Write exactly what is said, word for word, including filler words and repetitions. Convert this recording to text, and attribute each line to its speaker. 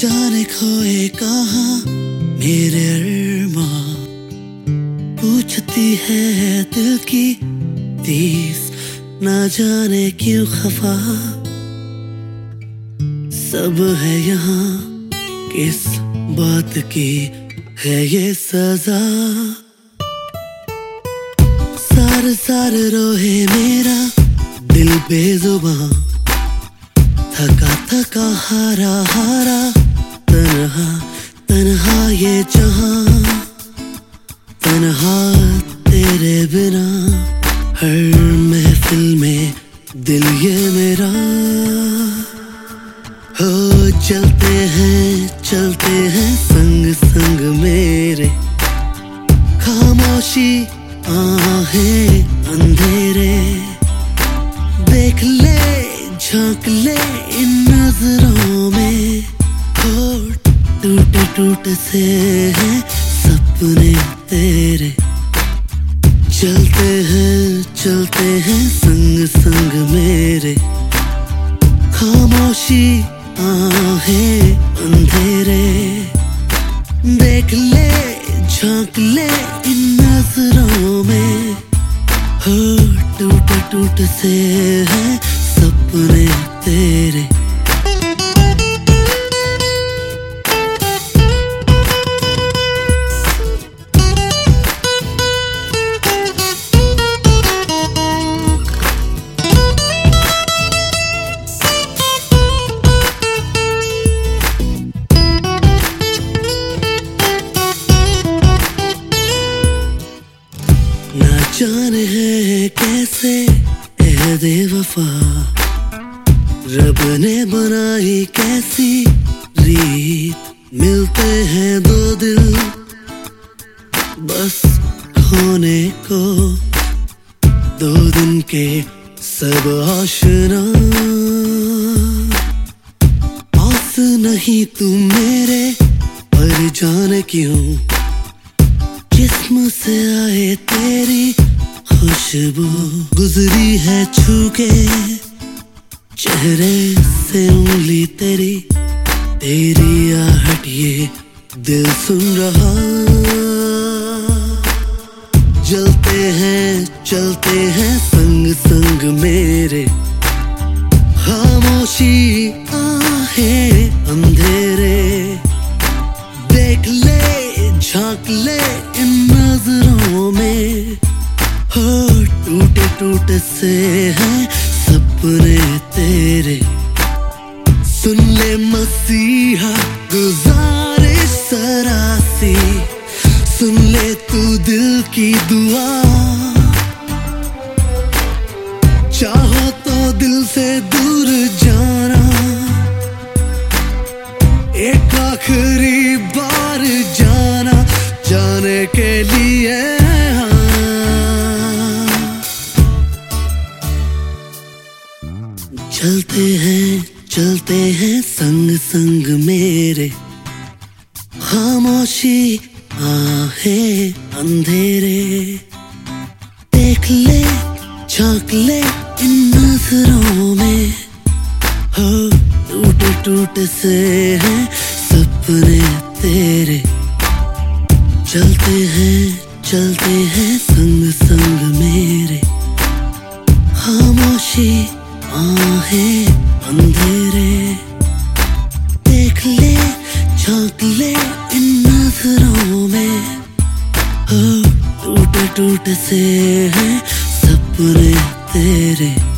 Speaker 1: जाने खोए कहाँ मेरे अरमां, पूछती है दिल की तीस ना जाने क्यों खफा। सब है यहाँ किस बात की है ये सजा। सार सार रोए मेरा दिल बेजुबां, थका थका हारा हारा तन्हा तन्हा ये जहां। तन्हा तेरे बिना हर महफिल में दिल ये मेरा। हो चलते हैं चलते हैं संग संग मेरे, खामोशी आहें अंधेरे। देख ले झांक ले इन नजरों में, होठ टूटे टूटे से हैं सपने तेरे। चलते हैं चलते हैं संग संग मेरे, खामोशी आहें अंधेरे। देख ले झांक ले इन नजरों में, होठ टूटे टूटे से हैं सपने तेरे। ना जाने है कैसे ए बेवफा, रब ने बनाई कैसी रीत। मिलते हैं दो दिल बस होने को, दो दिन के सब आशना। आस नहीं तू मेरे पर जाने क्यों, जिस्म से आए तेरी खुशबू। गुजरी है छू के चेहरे से उंगली तेरी, तेरी आहट ये दिल सुन रहा। जलते हैं चलते हैं संग संग मेरे, खामोशी आहें अंधेरे। देख ले झांक ले इन नजरों में, होठ टूटे टूटे से हैं सपने तेरे। सुन ले मसीहा गुजारिश सरासी, सुन ले तू दिल की दुआ। चाहो तो दिल से दूर जाना, एक आखिरी बार जाना जाने के लिए। चलते हैं चलते हैं संग संग मेरे, खामोशी आहें अंधेरे। देख ले झांक ले इन नजरों में, हो टूटे टूटे से हैं सपने तेरे। चलते हैं चलते हैं संग संग मेरे, खामोशी आहें अंधेरे। देख ले झांक ले इन नजरों में, हो टूटे टूटे से हैं सपने तेरे।